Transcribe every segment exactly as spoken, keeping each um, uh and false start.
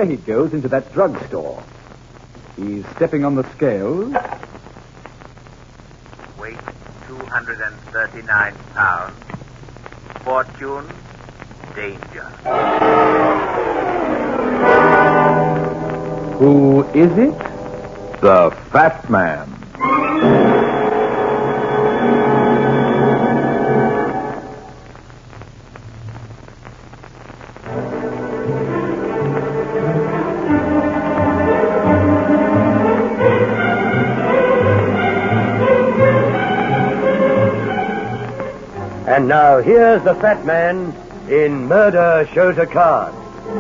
there he goes into that drugstore. He's stepping on the scales. Weight two hundred thirty-nine pounds. Fortune, danger. Who is it? The Fat Man. And now here's the Fat Man in Murder Shows a Card.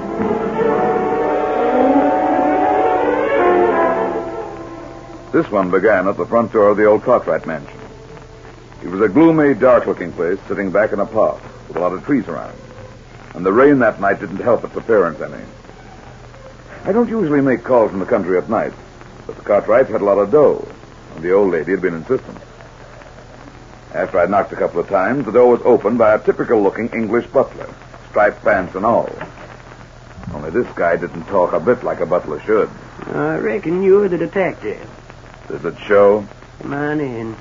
This one began at the front door of the old Cartwright mansion. It was a gloomy, dark-looking place sitting back in a park with a lot of trees around. And the rain that night didn't help its appearance any. I don't usually make calls from the country at night, but the Cartwrights had a lot of dough, and the old lady had been insistent. After I'd knocked a couple of times, the door was opened by a typical-looking English butler, striped pants and all. Only this guy didn't talk a bit like a butler should. I reckon you're the detective. Does it show? Come on in.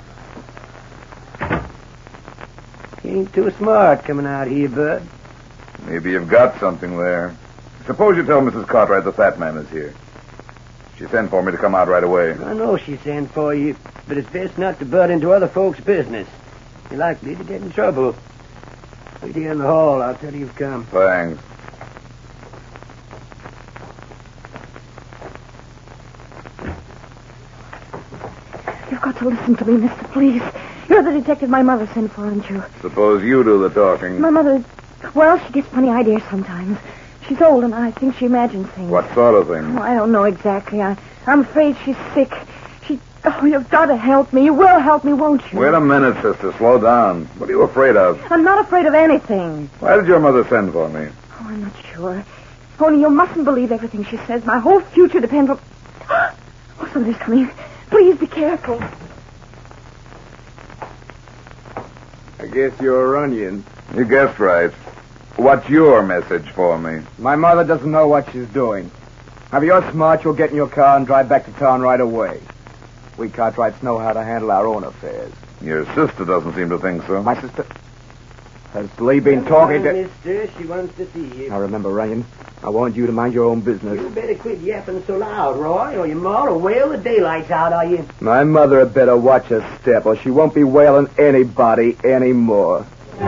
You ain't too smart coming out here, Bud. Maybe you've got something there. Suppose you tell Missus Cartwright the Fat Man is here. She sent for me to come out right away. I know she sent for you, but it's best not to butt into other folks' business. You're likely to get in trouble. Wait here in the hall. I'll tell you you've come. Thanks. You've got to listen to me, mister, please. You're the detective my mother sent for, aren't you? Suppose you do the talking. My mother, well, she gets funny ideas sometimes. She's old, and I think she imagines things. What sort of thing? Oh, I don't know exactly. I, I'm afraid she's sick. She... Oh, you've got to help me. You will help me, won't you? Wait a minute, sister. Slow down. What are you afraid of? I'm not afraid of anything. Why did your mother send for me? Oh, I'm not sure. Only you mustn't believe everything she says. My whole future depends on... Oh, somebody's coming. Please be careful. I guess you're Runyon. You guessed right. What's your message for me? My mother doesn't know what she's doing. If you're smart, you'll get in your car and drive back to town right away. We Cartwrights know how to handle our own affairs. Your sister doesn't seem to think so. My sister... Has Lee been talking to... Mister, she wants to see you. Now, remember, Runyon, I want you to mind your own business. You better quit yapping so loud, Roy, or your ma will wail the daylights out of you. My mother had better watch her step, or she won't be wailing anybody anymore.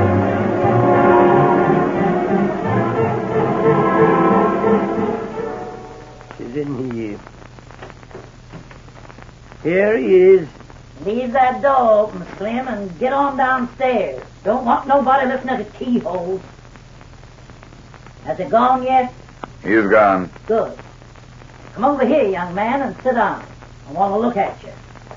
She's in here. Here he is. Leave that door open, Slim, and get on downstairs. Don't want nobody listening to keyholes. Has it gone yet? He's gone. Good. Come over here, young man, and sit down. I want to look at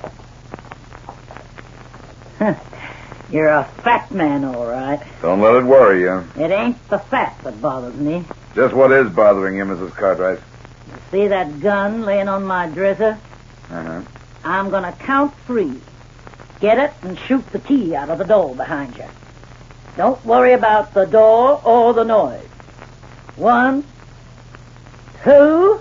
you. You're a fat man, all right. Don't let it worry you. It ain't the fat that bothers me. Just what is bothering you, Missus Cartwright? You see that gun laying on my dresser? Uh-huh. I'm going to count three. Get it and shoot the key out of the door behind you. Don't worry about the door or the noise. One, two...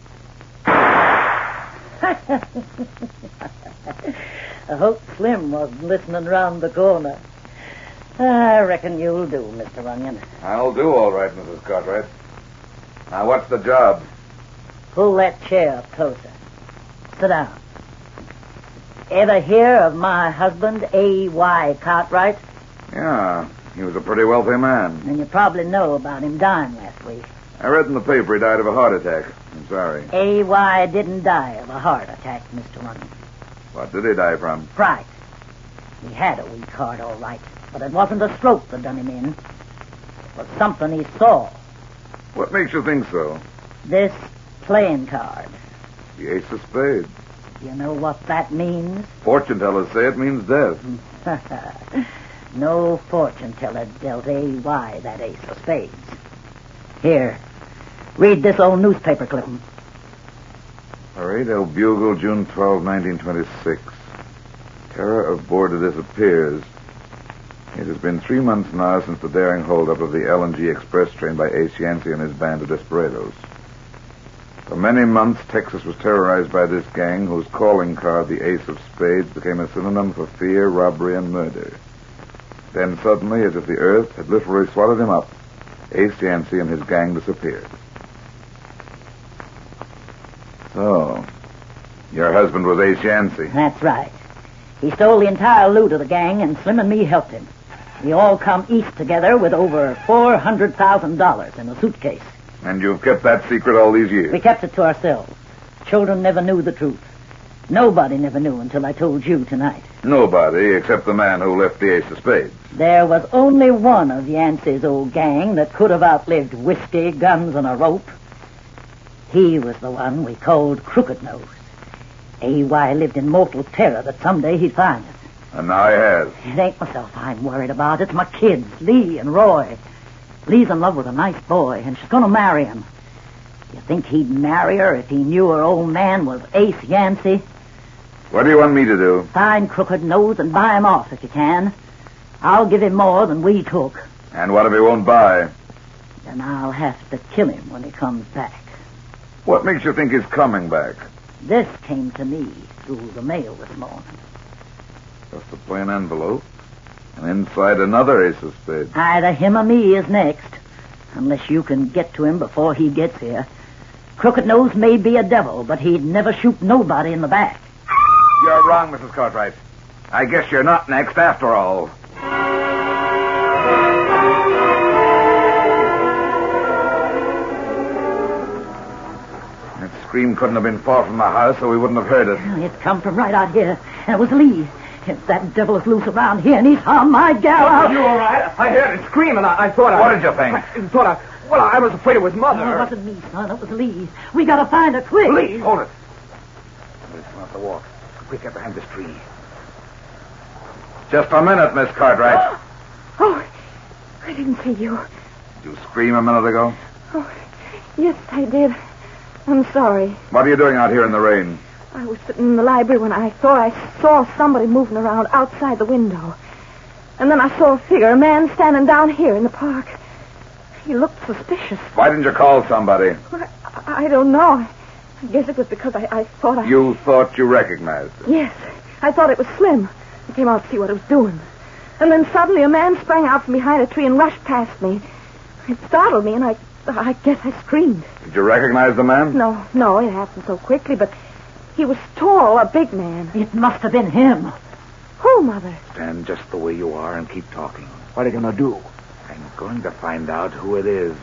I hope Slim wasn't listening round the corner. I reckon you'll do, Mister Runyon. I'll do all right, Missus Cartwright. Now, what's the job? Pull that chair up closer. Sit down. Ever hear of my husband, A Y Cartwright? Yeah, he was a pretty wealthy man. And you probably know about him dying last week. I read in the paper he died of a heart attack. I'm sorry. A Y didn't die of a heart attack, Mister Runyon. What did he die from? Fright. He had a weak heart, all right, but it wasn't a stroke that done him in. It was something he saw. What makes you think so? This playing card. The ace of spades. You know what that means? Fortune tellers say it means death. No fortune teller dealt A Y that ace of spades. Here, read this old newspaper clipping. Laredo Bugle, June twelfth, nineteen twenty-six. Terror of border disappears. It has been three months now since the daring holdup of the L and G Express train by Ace Yancey and his band of desperados. For many months, Texas was terrorized by this gang whose calling card, the Ace of Spades, became a synonym for fear, robbery, and murder. Then suddenly, as if the earth had literally swallowed him up, Ace Yancey and his gang disappeared. So, your husband was Ace Yancey. That's right. He stole the entire loot of the gang, and Slim and me helped him. We all come east together with over four hundred thousand dollars in a suitcase. And you've kept that secret all these years? We kept it to ourselves. Children never knew the truth. Nobody never knew until I told you tonight. Nobody, except the man who left the Ace of Spades. There was only one of Yancey's old gang that could have outlived whiskey, guns, and a rope. He was the one we called Crooked Nose. A Y lived in mortal terror that someday he'd find us. And now he has. It ain't myself I'm worried about. It's my kids, Lee and Roy. Lee's in love with a nice boy, and she's going to marry him. You think he'd marry her if he knew her old man was Ace Yancey? What do you want me to do? Find Crooked Nose and buy him off if you can. I'll give him more than we took. And what if he won't buy? Then I'll have to kill him when he comes back. What makes you think he's coming back? This came to me through the mail this morning. Just a plain envelope. And inside another Ace of Spades. Either him or me is next. Unless you can get to him before he gets here. Crooked Nose may be a devil, but he'd never shoot nobody in the back. You're wrong, Missus Cartwright. I guess you're not next after all. That scream couldn't have been far from the house, so we wouldn't have heard it. It come from right out here. And it was Lee. If that devil is loose around here and he's harmed my gal out... You all right? I heard it scream, and I, I thought I... What did you think? I thought I... Well, I was afraid it was Mother. No, it wasn't me, son. It was Lee. We gotta find her quick. Lee, hold it. Let's come up the walk. Quick, get behind this tree. Just a minute, Miss Cartwright. Oh, I didn't see you. Did you scream a minute ago? Oh, yes, I did. I'm sorry. What are you doing out here in the rain? I was sitting in the library when I thought I saw somebody moving around outside the window. And then I saw a figure, a man standing down here in the park. He looked suspicious. Why didn't you call somebody? I, I don't know. I guess it was because I, I thought I... You thought you recognized him? Yes. I thought it was Slim. I came out to see what it was doing. And then suddenly a man sprang out from behind a tree and rushed past me. It startled me, and I, I guess I screamed. Did you recognize the man? No, no, it happened so quickly, but he was tall, a big man. It must have been him. Who, Mother? Stand just the way you are and keep talking. What are you going to do? I'm going to find out who it is.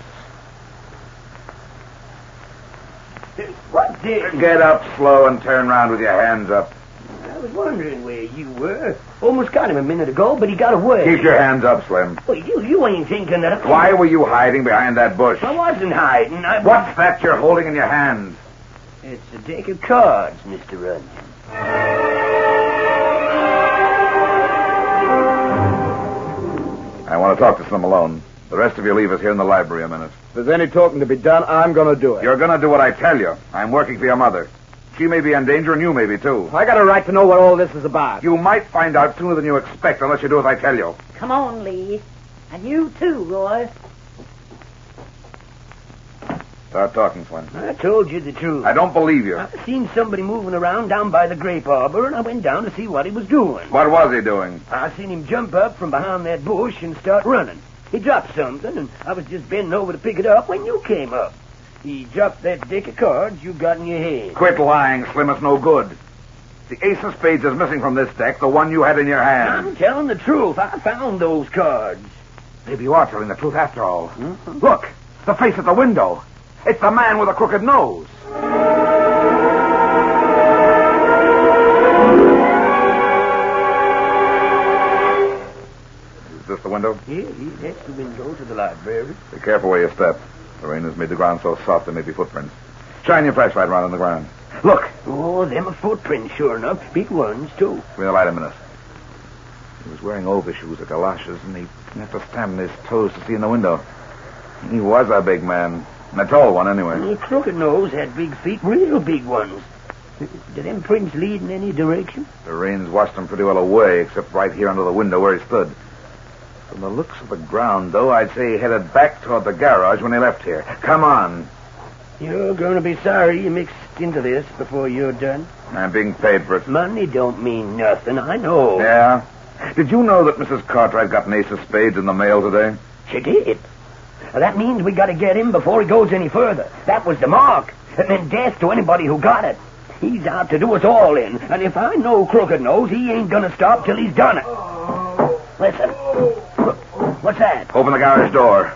What did... Get up slow and turn around with your hands up. I was wondering where you were. Almost got him a minute ago, but he got away. Keep your hands up, Slim. Well, you, you ain't thinking that... Why were you hiding behind that bush? I wasn't hiding. I... What's that you're holding in your hand? It's a deck of cards, Mister Runyon. I want to talk to Slim alone. The rest of you leave us here in the library a minute. If there's any talking to be done, I'm going to do it. You're going to do what I tell you. I'm working for your mother. She may be in danger, and you may be, too. I got a right to know what all this is about. You might find out sooner than you expect unless you do as I tell you. Come on, Lee. And you too, Roy. Start talking, Slim. I told you the truth. I don't believe you. I seen somebody moving around down by the grape arbor, and I went down to see what he was doing. What was he doing? I seen him jump up from behind that bush and start running. He dropped something, and I was just bending over to pick it up when you came up. He dropped that deck of cards you got in your head. Quit lying, Slim. It's no good. The Ace of Spades is missing from this deck, the one you had in your hand. I'm telling the truth. I found those cards. Maybe you are telling the truth after all. Mm-hmm. Look, the face at the window. It's the man with a crooked nose. Is this the window? Yeah, yeah, that's the window to the library. Be careful where you step. The rain has made the ground so soft there may be footprints. Shine your flashlight around on the ground. Look. Oh, them are footprints, sure enough. Big ones, too. Give me the light a minute. He was wearing overshoes or galoshes, and he had to stand on his toes to see in the window. He was a big man. A tall one, anyway. The Crooked Nose had big feet, real big ones. Did them prints lead in any direction? The rain's washed them pretty well away, except right here under the window where he stood. From the looks of the ground, though, I'd say he headed back toward the garage when he left here. Come on. You're going to be sorry you mixed into this before you're done. I'm being paid for it. Money don't mean nothing, I know. Yeah? Did you know that Missus Cartwright got an ace of spades in the mail today? She did. Well, that means we got to get him before he goes any further. That was the mark. It meant death to anybody who got it. He's out to do us all in, and if I know Crooked Nose, he ain't going to stop till he's done it. Listen. Look, what's that? Open the garage door.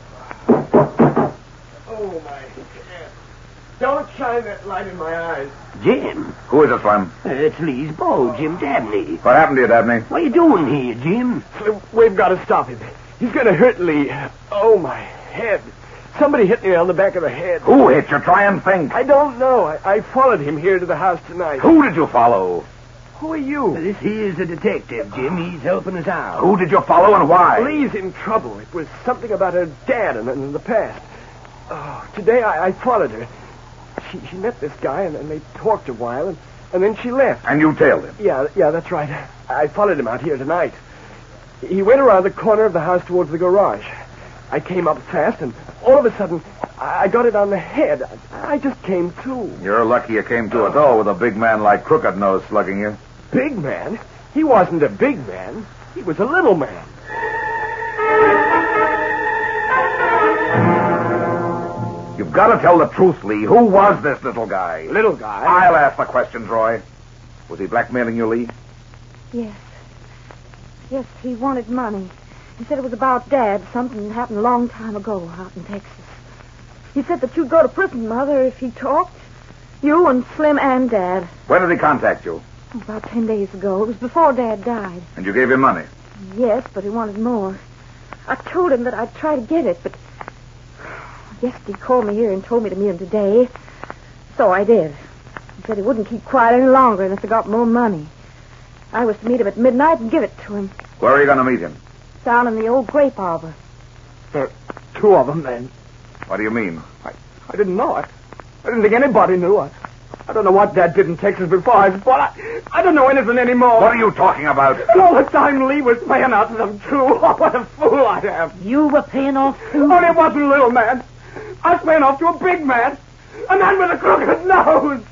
Oh, my. Don't shine that light in my eyes. Jim. Who is it, Slim? It's Lee's beau, Jim Dabney. What happened to you, Dabney? What are you doing here, Jim? We've got to stop him. He's going to hurt Lee. Oh, my head. Somebody hit me on the back of the head. Who hit you? Try and think. I don't know. I, I followed him here to the house tonight. Who did you follow? Who are you? This here's the detective, Jim. He's helping us out. Who did you follow and why? Lee's in trouble. It was something about her dad in, in the past. Oh, today I, I followed her. She, she met this guy, and, and they talked a while, and, and then she left. And you tailed him? Yeah, yeah, that's right. I followed him out here tonight. He went around the corner of the house towards the garage. I came up fast, and all of a sudden, I got it on the head. I just came to. You're lucky you came to at all with a big man like Crooked Nose slugging you. Big man? He wasn't a big man. He was a little man. You've got to tell the truth, Lee. Who was this little guy? Little guy? I'll ask the questions, Roy. Was he blackmailing you, Lee? Yes. Yes, he wanted money. He said it was about Dad, something that happened a long time ago out in Texas. He said that you'd go to prison, Mother, if he talked. You and Slim and Dad. When did he contact you? About ten days ago. It was before Dad died. And you gave him money? Yes, but he wanted more. I told him that I'd try to get it, but I guess he called me here and told me to meet him today. So I did. He said he wouldn't keep quiet any longer unless I got more money. I was to meet him at midnight and give it to him. Where are you going to meet him? Down in the old grape arbor. There are two of them, then. What do you mean? I, I didn't know it. I didn't think anybody knew. I, I don't know what Dad did in Texas before I was born. I, I don't know anything anymore. What are you talking about? All the time Lee was paying out to them, too. Oh, what a fool I am. You were paying off, too? Only it wasn't a little man. I was paying off to a big man. A man with a crooked nose.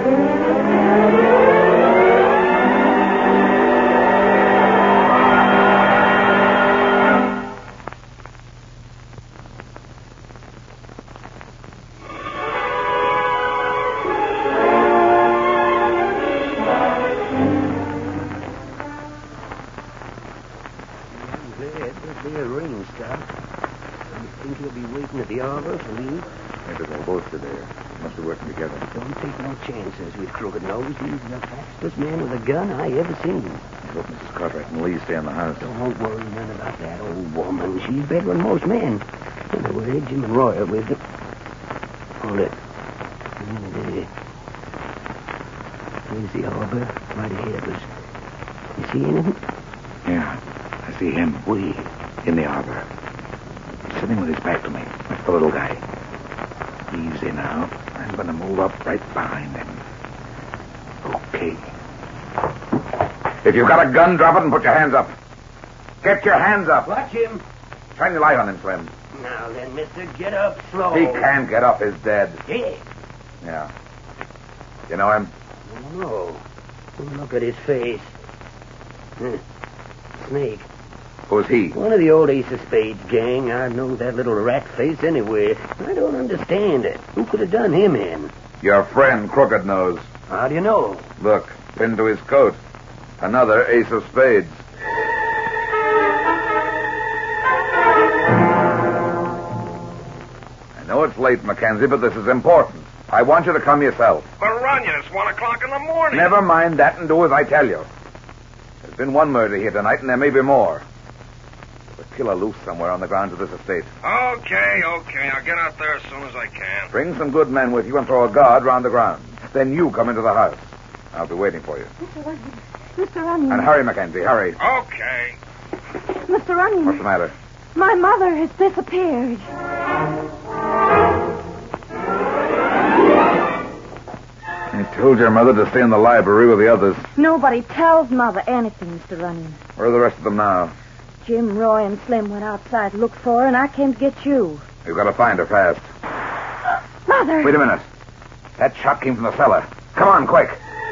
There's a ring stop. You think he'll be waiting at the arbor for Lee? Maybe they'll both be there. Must be working together. Don't take no chances with Crooked Nose. He's the fastest man with a gun I ever seen. I hope Missus Cartwright and Lee stay in the house. Don't worry none about that old woman. She's better than most men. Anyway, Jim and Roy are with her. Hold it. There. There's the arbor right ahead of us. You see anything? Yeah, I see him. We. In the arbor. He's sitting with his back to me. That's the little guy. Easy now. I'm going to move up right behind him. Okay. If you've got a gun, drop it and put your hands up. Get your hands up. Watch him. Shine your light on him, Slim. Now then, mister, get up slow. He can't get up. He's dead. Dead? Yeah. You know him? Oh, no. Look at his face. Huh. Snake. Who's he? One of the old Ace of Spades gang. I know that little rat face anywhere. I don't understand it. Who could have done him in? Your friend, Crooked Nose. How do you know? Look, pinned to his coat. Another Ace of Spades. I know it's late, Mackenzie, but this is important. I want you to come yourself. But Runyon, it's one o'clock in the morning. Never mind that and do as I tell you. There's been one murder here tonight, and there may be more. There's a killer loose somewhere on the grounds of this estate. Okay, okay. I'll get out there as soon as I can. Bring some good men with you and throw a guard round the grounds. Then you come into the house. I'll be waiting for you. Mister Runyon. Mister Runyon. And hurry, Mackenzie, hurry. Okay. Mister Runyon. What's the matter? My mother has disappeared. I told your mother to stay in the library with the others. Nobody tells Mother anything, Mister Runyon. Where are the rest of them now? Jim, Roy, and Slim went outside to look for her, and I came to get you. You've got to find her fast. Mother! Wait a minute. That shot came from the cellar. Come on, quick.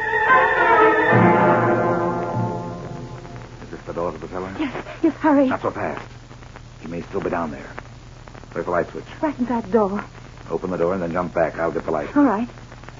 Is this the door to the cellar? Yes, yes, hurry. Not so fast. He may still be down there. Where's the light switch? Right inside the door. Open the door and then jump back. I'll get the light. All right.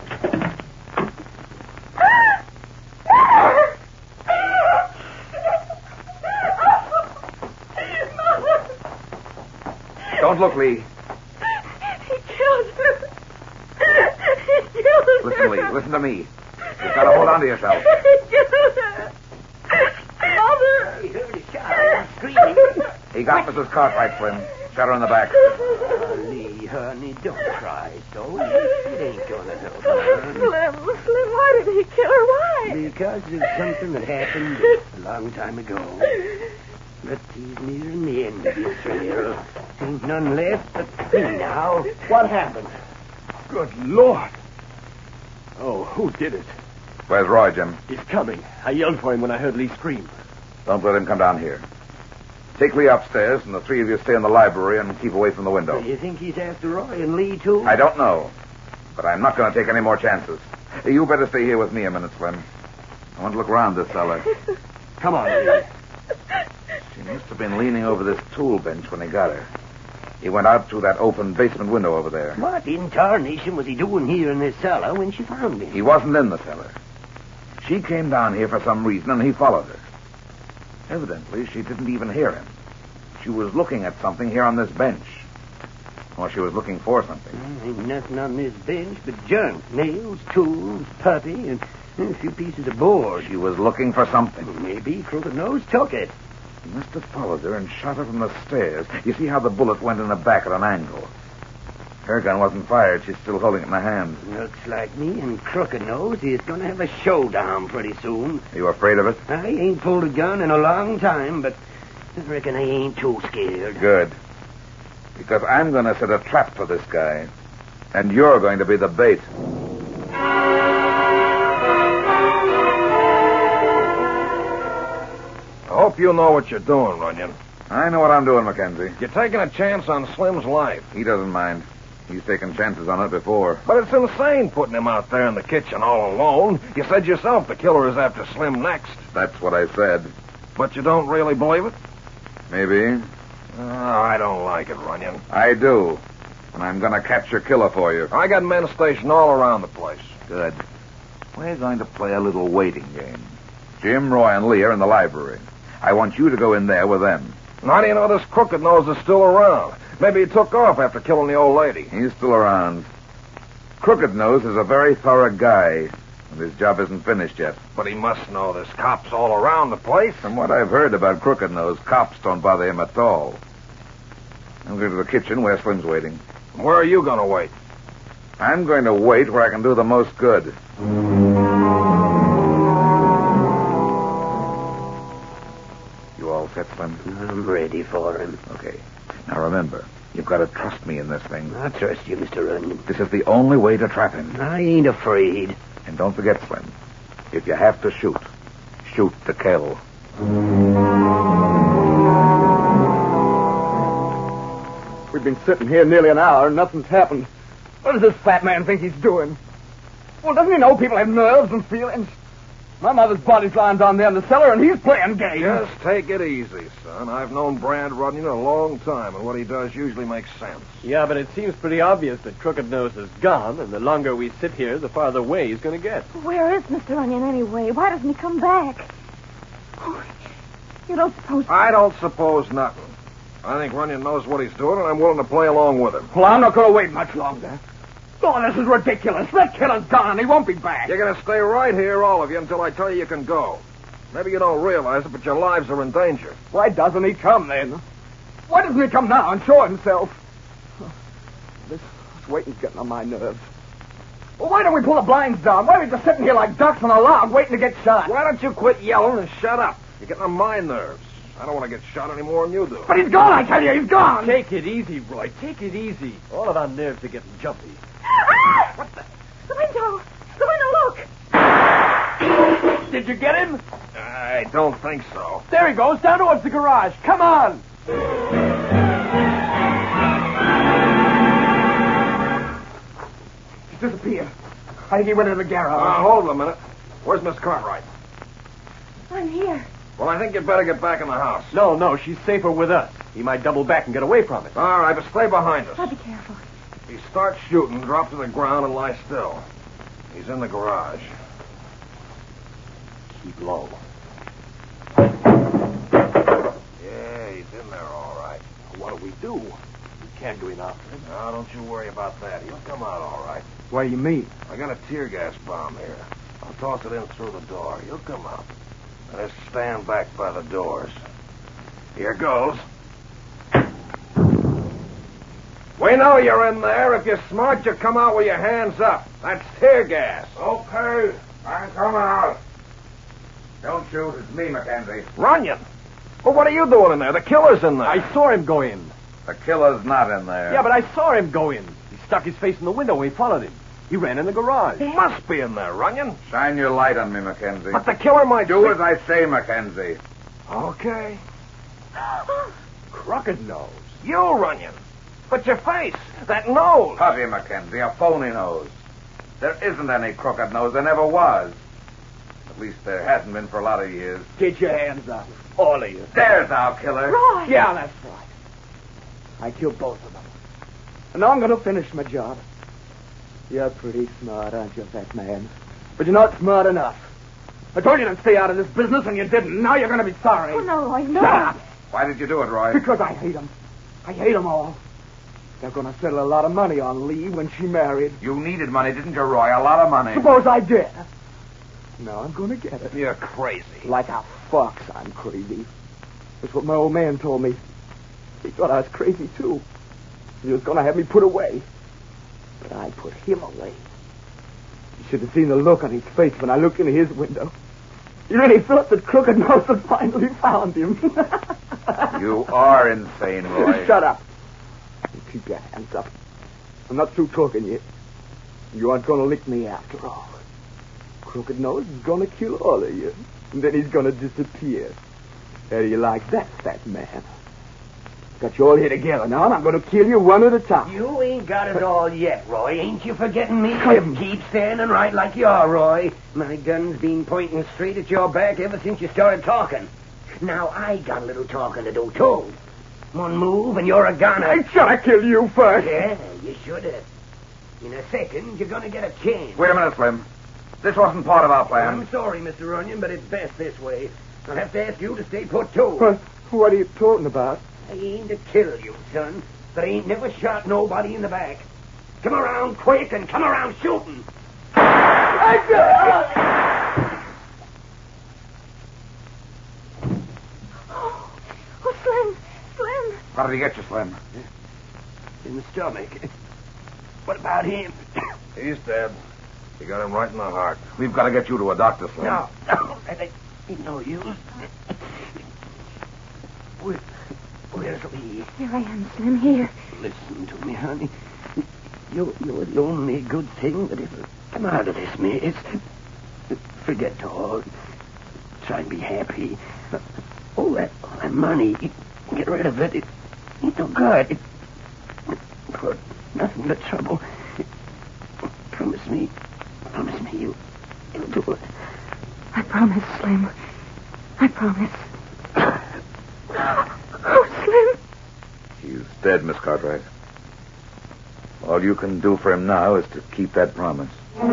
Don't look, Lee. He killed her. He killed her. Listen, Lee. Listen to me. You've got to hold on to yourself. He killed her. Mother. He heard a shot and screaming. He got Missus Cartwright, Slim. Shot her in the back. Oh, Lee, honey, don't cry so. It ain't gonna help her. Slim, Slim, why did he kill her? Why? Because of something that happened a long time ago. But he's nearing the end of his trail. Ain't none left but me now. What happened? Good Lord. Oh, who did it? Where's Roy, Jim? He's coming. I yelled for him when I heard Lee scream. Don't let him come down here. Take Lee upstairs, and the three of you stay in the library and keep away from the window. You think he's after Roy and Lee, too? I don't know, but I'm not going to take any more chances. You better stay here with me a minute, Slim. I want to look around this cellar. Come on, Lee. She must have been leaning over this tool bench when he got her. He went out through that open basement window over there. What in tarnation was he doing here in this cellar when she found him? He wasn't in the cellar. She came down here for some reason, and he followed her. Evidently, she didn't even hear him. She was looking at something here on this bench. Or she was looking for something. Well, ain't nothing on this bench but junk. Nails, tools, putty, and a few pieces of board. She was looking for something. Maybe Crooked Nose took it. He must have followed her and shot her from the stairs. You see how the bullet went in the back at an angle. Her gun wasn't fired. She's still holding it in her hand. Looks like me and Crooked Nose is going to have a showdown pretty soon. Are you afraid of it? I ain't pulled a gun in a long time, but I reckon I ain't too scared. Good. Because I'm going to set a trap for this guy. And you're going to be the bait. I hope you know what you're doing, Runyon. I know what I'm doing, Mackenzie. You're taking a chance on Slim's life. He doesn't mind. He's taken chances on it before. But it's insane putting him out there in the kitchen all alone. You said yourself the killer is after Slim next. That's what I said. But you don't really believe it? Maybe. Oh, I don't like it, Runyon. I do. And I'm going to catch your killer for you. I got men stationed all around the place. Good. We're going to play a little waiting game. Jim, Roy, and Lee are in the library. I want you to go in there with them. How do you know this Crooked Nose is still around? Maybe he took off after killing the old lady. He's still around. Crooked Nose is a very thorough guy, and his job isn't finished yet. But he must know there's cops all around the place. From what I've heard about Crooked Nose, cops don't bother him at all. I'm going to the kitchen where Slim's waiting. Where are you going to wait? I'm going to wait where I can do the most good. You all set, Slim? I'm ready for him. Okay. Now remember, you've got to trust me in this thing. I trust you, Mister Runyon. This is the only way to trap him. I ain't afraid. And don't forget, Slim, if you have to shoot, shoot to kill. We've been sitting here nearly an hour and nothing's happened. What does this fat man think he's doing? Well, doesn't he know people have nerves and feelings? My mother's body's lying down there in the cellar, and he's playing games. Just take it easy, son. I've known Brad Runyon a long time, and what he does usually makes sense. Yeah, but it seems pretty obvious that Crooked Nose is gone, and the longer we sit here, the farther away he's going to get. Where is Mister Runyon anyway? Why doesn't he come back? Oh, you don't suppose... I don't suppose nothing. I think Runyon knows what he's doing, and I'm willing to play along with him. Well, I'm not going to wait much longer. Oh, this is ridiculous. That killer's gone. He won't be back. You're going to stay right here, all of you, until I tell you you can go. Maybe you don't realize it, but your lives are in danger. Why doesn't he come, then? Why doesn't he come now and show himself? This, this waiting's getting on my nerves. Well, why don't we pull the blinds down? Why are we just sitting here like ducks on a log waiting to get shot? Why don't you quit yelling and shut up? You're getting on my nerves. I don't want to get shot any more than you do. But he's gone, I tell you. He's gone. Take it easy, Roy. Take it easy. All of our nerves are getting jumpy. Ah! What the? The window. The window, look. Did you get him? I don't think so. There he goes, down towards the garage. Come on. disappeared. I think he went into the garage. Uh, hold a minute. Where's Miss Cartwright? I'm here. Well, I think you'd better get back in the house. No, no, she's safer with us. He might double back and get away from it. All right, but stay behind us. I'll be careful. If he starts shooting, drop to the ground and lie still. He's in the garage. Keep low. Yeah, he's in there all right. What do we do? We can't go in after him. No, don't you worry about that. He'll come out all right. What do you mean? I got a tear gas bomb here. I'll toss it in through the door. He'll come out. Now, just stand back by the doors. Here goes. We know you're in there. If you're smart, you come out with your hands up. That's tear gas. Okay, I'm coming out. Don't shoot. It's me, Mackenzie. Runyon. Well, what are you doing in there? The killer's in there. I saw him go in. The killer's not in there. Yeah, but I saw him go in. He stuck his face in the window when we followed him. He ran in the garage. He must be in there, Runyon. Shine your light on me, Mackenzie. But the killer might Do see- as I say, Mackenzie. Okay. Crooked nose. You, Runyon. But your face. That nose. Putty, Mackenzie, a phony nose. There isn't any crooked nose. There never was. At least there hasn't been for a lot of years. Get your hands up. All of you. There's our killer. Roy! Yeah, that's right. I killed both of them. And now I'm going to finish my job. You're pretty smart, aren't you, fat man? But you're not smart enough. I told you to stay out of this business, and you didn't. Now you're going to be sorry. Oh, no, Roy, no. Shut up. Why did you do it, Roy? Because I hate them. I hate them all. They're going to settle a lot of money on Lee when she married. You needed money, didn't you, Roy? A lot of money. Suppose I did. Now I'm going to get it. You're crazy. Like a fox, I'm crazy. That's what my old man told me. He thought I was crazy, too. He was going to have me put away. But I put him away. You should have seen the look on his face when I looked into his window. He really thought that Crooked Nose had finally found him. You are insane, Roy. Shut up. You keep your hands up. I'm not through talking yet. You aren't going to lick me after all. Crooked Nose is going to kill all of you. And then he's going to disappear. How do you like that, fat man? Got you all here together now, and I'm going to kill you one at a time. You ain't got it all yet, Roy. Ain't you forgetting me? Clem. Keep standing right like you are, Roy. My gun's been pointing straight at your back ever since you started talking. Now I got a little talking to do, too. One move and you're a goner. I should have killed you first. Yeah, you should have. In a second, you're going to get a chance. Wait a minute, Slim. This wasn't part of our plan. I'm sorry, Mister Runyon, but it's best this way. I'll have to ask you to stay put, too. What, what are you talking about? I aim to kill you, son, but I ain't never shot nobody in the back. Come around quick and come around shooting. Oh, oh, Slim, Slim. How did he get you, Slim? In the stomach. What about him? He's dead. You got him right in the heart. We've got to get you to a doctor, Slim. No, no, that ain't no use. Where, where's Lee? Here I am, Slim, here. Listen to me, honey. You're, you're the only good thing that ever come out of this mess. Forget all. Try and be happy. All that, all that money, get rid of it. It ain't no good. It, for nothing but trouble. Promise me, promise me you, you'll do it. I promise, Slim. I promise. Oh, Slim. He's dead, Miss Cartwright. All you can do for him now is to keep that promise.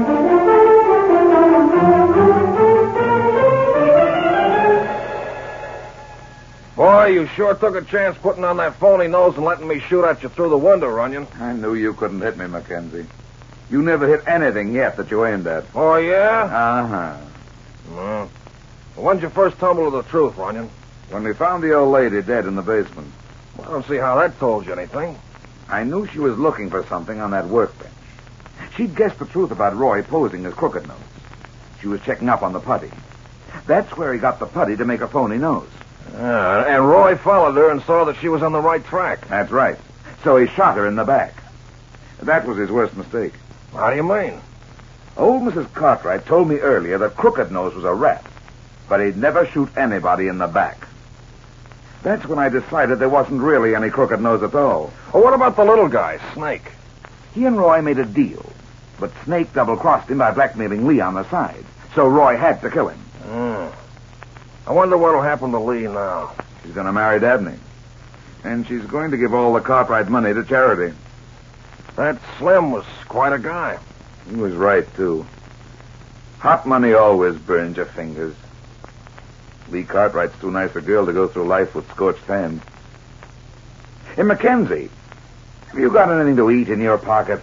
Boy, you sure took a chance putting on that phony nose and letting me shoot at you through the window, Runyon. I knew you couldn't hit me, Mackenzie. You never hit anything yet that you aimed at. Oh, yeah? Uh-huh. Well, when'd you first tumble to the truth, Runyon? When we found the old lady dead in the basement, Well, I don't see how that told you anything. I knew she was looking for something on that workbench. She'd guessed the truth about Roy posing as Crooked Nose. She was checking up on the putty. That's where he got the putty to make a phony nose. Yeah, and Roy followed her and saw that she was on the right track. That's right. So he shot her in the back. That was his worst mistake. How do you mean? Old Missus Cartwright told me earlier that Crooked Nose was a rat, but he'd never shoot anybody in the back. That's when I decided there wasn't really any Crooked Nose at all. Oh, what about the little guy, Snake? He and Roy made a deal. but Snake double-crossed him by blackmailing Lee on the side. So Roy had to kill him. Mm. I wonder what'll happen to Lee now. She's going to marry Dabney. And she's going to give all the Cartwright money to charity. That Slim was quite a guy. He was right, too. Hot money always burns your fingers. Lee Cartwright's too nice a girl to go through life with scorched hands. Hey, Mackenzie, have you got anything to eat in your pocket?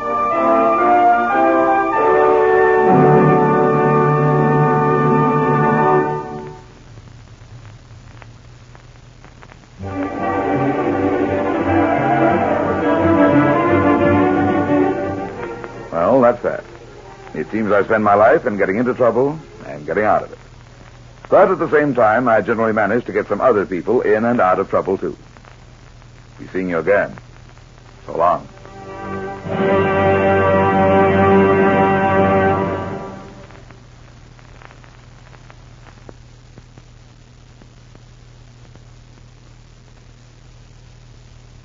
Well, that's that. It seems I spend my life in getting into trouble and getting out of it. But at the same time, I generally manage to get some other people in and out of trouble, too. Be seeing you again. So long.